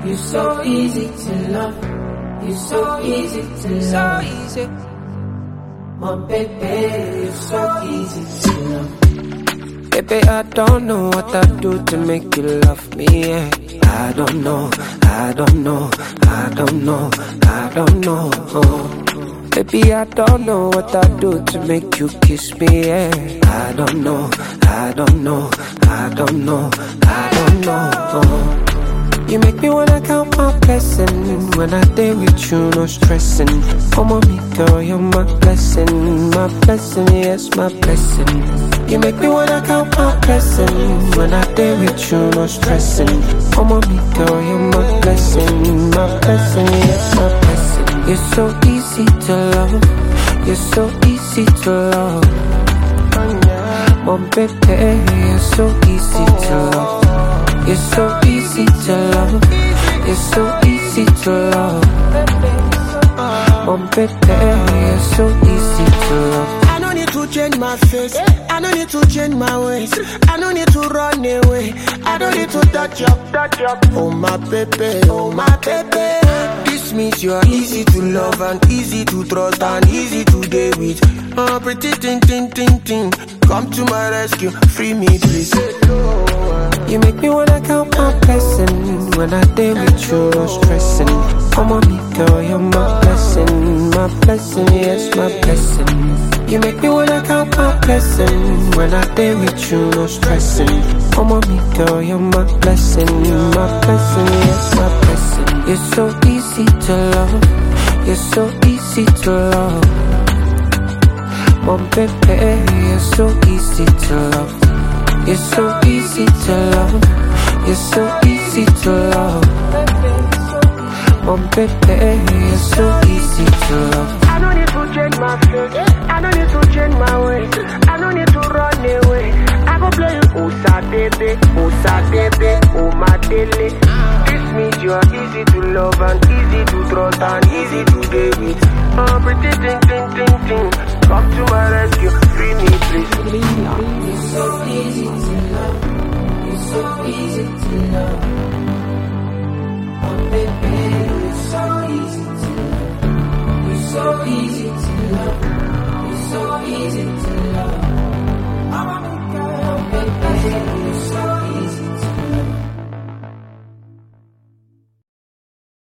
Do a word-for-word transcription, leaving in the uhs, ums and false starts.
You're so easy to love. You're so easy to love. So easy. My baby, you're so easy to love. Baby, I don't know what I do to make you love me, yeah. I don't know, I don't know, I don't know, I don't know. Baby, I don't know what I do to make you kiss me, yeah. I don't know, I don't know, I don't know, I don't know. You make me wanna count my blessings. When I day with you, no stressing. Oh mommy girl, you're my blessing. My blessing, yes, my blessing. You make me wanna count my blessings. When I day with you, no stressing. Oh mommy girl, you're my blessing. My blessing, yes, my blessing. You're so easy to love. You're so easy to love. My baby, you're so easy to love. You're so easy to love. You're so easy to love. Oh baby, you're so easy to love. I don't need to change my face. I don't need to change my ways. I don't need to run away. I don't need to touch up, touch up. Oh my baby, oh my baby. This means you are easy to love and easy to trust and easy to deal with. Oh pretty ting ting ting ting. Come to my rescue, free me please. You make me wanna count my blessings. When I day with you, no stressing. Oh mommy girl, you're my blessing. My blessing, yes, my blessing. You make me wanna count my blessings. When I day with you, no stressing. Oh mommy girl, you're my blessing. My blessing, yes, my blessing. You're so easy to love. You're so easy to love. Oh baby, you're so easy to love. You're so easy to love. You're so easy to love. Oh baby, you're so easy to love. I don't need to change my face. I don't need to change my ways. I don't need to run away. I go play you Osa baby, Osa baby, oh my daily. This means you are easy to love and easy to trust and easy to deal with. Oh pretty ting ting ting ting. Come to my rescue, free me please. You're so easy to love. You're so easy to love. Oh baby, you're so easy to love. You're so easy to love. You're so easy to love. Oh baby, you're so easy to love.